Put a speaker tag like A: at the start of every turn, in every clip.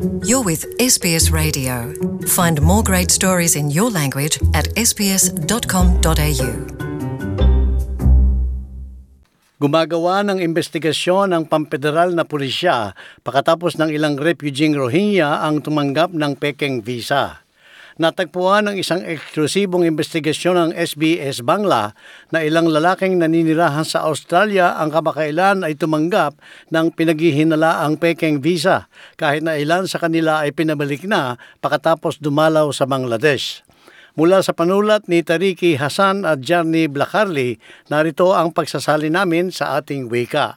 A: You're with SBS Radio. Find more great stories in your language at sbs.com.au.
B: Gumagawa ng investigasyon ang pamfederal na pulisya pagkatapos ng ilang refugee Rohingya ang tumanggap ng pekeng visa. Natagpuan ng isang eksklusibong investigasyon ng SBS Bangla na ilang lalaking naninirahan sa Australia ang kamakailan ay tumanggap ng pinaghihinalaang pekeng visa kahit na ilan sa kanila ay pinabalik na pagkatapos dumalaw sa Bangladesh. Mula sa panulat ni Tariki Hassan at Jarni Blakarli, narito ang pagsasali namin sa ating wika.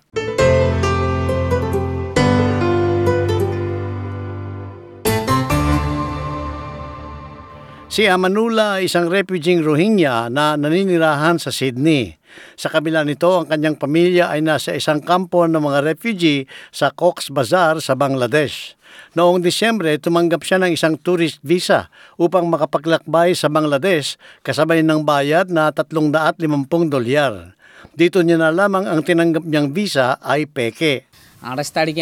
B: Si Amanullah ay isang refugee Rohingya na naninirahan sa Sydney. Sa kabila nito, ang kanyang pamilya ay nasa isang kampo ng mga refugee sa Cox's Bazar sa Bangladesh. Noong Disyembre, tumanggap siya ng isang tourist visa upang makapaglakbay sa Bangladesh kasabay ng bayad na $350. Dito niya na lamang ang tinanggap niyang visa ay peke.
C: On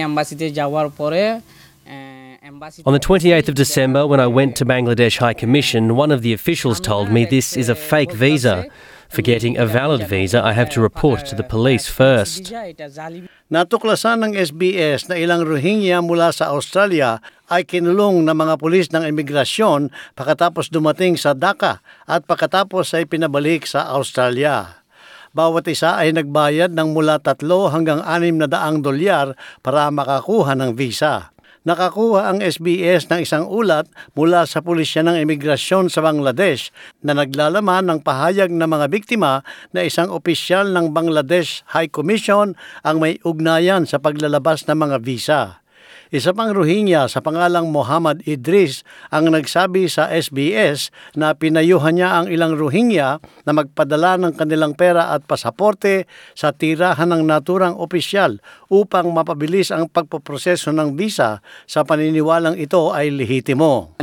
D: the 28th of December, when I went to Bangladesh High Commission, one of the officials told me this is a fake visa. For getting a valid visa, I have to report to the police first.
B: Natuklasan ng SBS na ilang Rohingya mula sa Australia ay kinulong ng mga pulis ng imigrasyon pagkatapos dumating sa Dhaka at pagkatapos ay pinabalik sa Australia. Bawat isa ay nagbayad ng mula $3 hanggang $600 para makakuha ng visa. Nakakuha ang SBS ng isang ulat mula sa pulisya ng imigrasyon sa Bangladesh na naglalaman ng pahayag ng mga biktima na isang opisyal ng Bangladesh High Commission ang may ugnayan sa paglalabas ng mga visa. Isa pang Rohingya sa pangalang Muhammad Idris ang nagsabi sa SBS na pinayuhan niya ang ilang Rohingya na magpadala ng kanilang pera at pasaporte sa tirahan ng naturang opisyal upang mapabilis ang pagpoproseso ng visa sa paniniwalang ito ay lehitimo.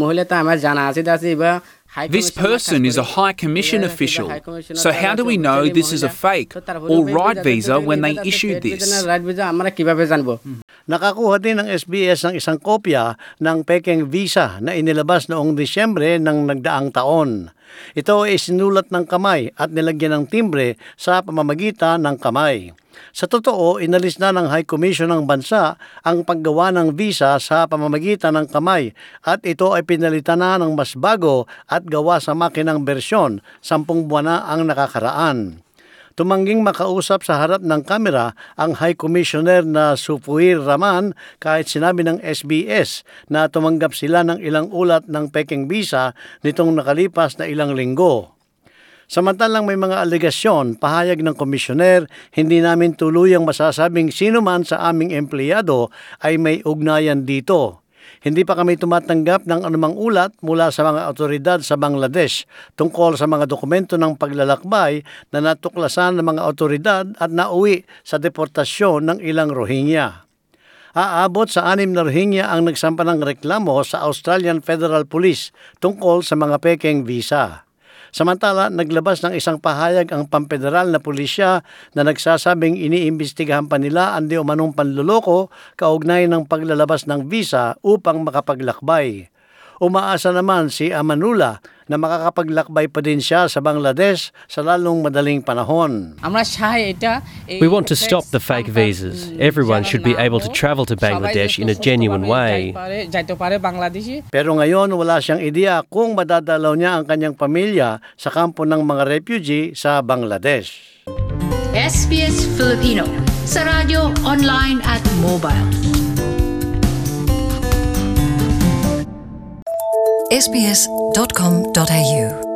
E: This person is a High Commission official, so how do we know this is a fake or right visa when they issued this?
B: Nakakuha din ng SBS ng isang kopya ng pekeng visa na inilabas noong Disyembre ng nagdaang taon. Ito ay sinulat ng kamay at nilagyan ng timbre sa pamamagitan ng kamay. Sa totoo, inalis na ng High Commission ng bansa ang paggawa ng visa sa pamamagitan ng kamay at ito ay pinalitan na ng mas bago at gawa sa makinang bersyon, 10 buwan na ang nakakaraan. Tumangging makausap sa harap ng kamera ang High Commissioner na Supuir Rahman kahit sinabi ng SBS na tumanggap sila ng ilang ulat ng pekeng visa nitong nakalipas na ilang linggo. Samantalang may mga alegasyon, pahayag ng komisyoner, hindi namin tuluyang masasabing sino man sa aming empleyado ay may ugnayan dito. Hindi pa kami tumatanggap ng anumang ulat mula sa mga otoridad sa Bangladesh tungkol sa mga dokumento ng paglalakbay na natuklasan ng mga otoridad at nauwi sa deportasyon ng ilang Rohingya. Aabot sa 6 na Rohingya ang nagsampa ng reklamo sa Australian Federal Police tungkol sa mga pekeng visa. Samantala, naglabas ng isang pahayag ang pamfederal na pulisya na nagsasabing iniimbestigahan pa nila ang di umanong panluloko kaugnay ng paglalabas ng visa upang makapaglakbay. Umaasa naman si Amanullah na makakapaglakbay pa din siya sa Bangladesh sa lalong madaling panahon.
D: We want to stop the fake visas. Everyone should be able to travel to Bangladesh in a genuine way.
B: Pero ngayon wala siyang ideya kung madadalaw niya ang kanyang pamilya sa kampo ng mga refugee sa Bangladesh.
F: SBS Filipino sa radyo, online at mobile.
A: sbs.com.au